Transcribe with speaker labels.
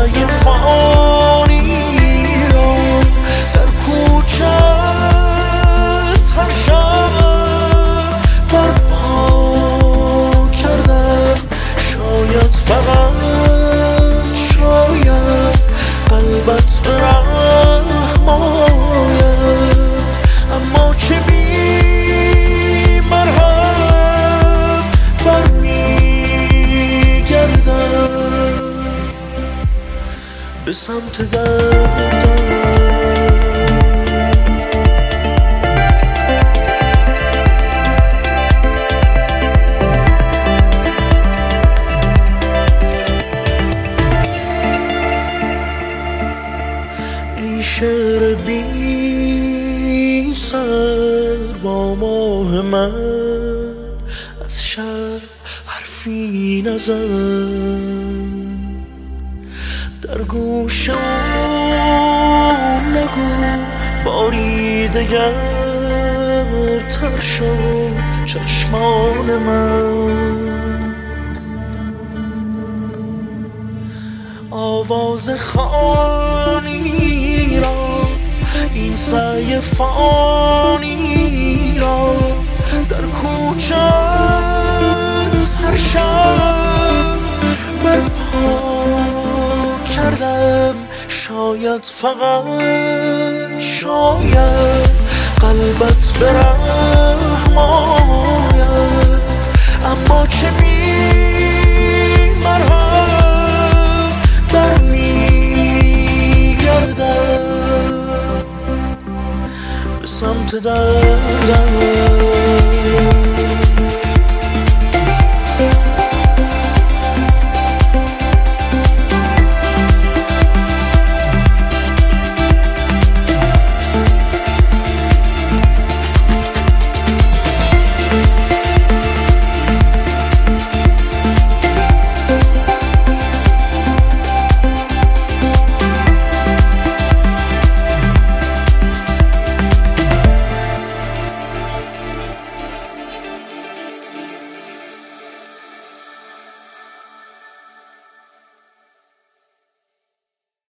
Speaker 1: سعی فانی را در کوچت هر شب برپا کردم. شاید فقط شاید قلبت به رحم آید، اما چه بی مرهم برمیگردم به سمت دردم. شعر بی سر با ماه من از شب حرفی نزن، در گوش اون نگو باری دگر تر شد چشمان من. آواز خانی را این سعی فانی را در کوچت هر شب برپا کردم. شاید فقط شاید قلبت به رحم آید، اما چه بی مرهم برمیگردم به سمت دردم.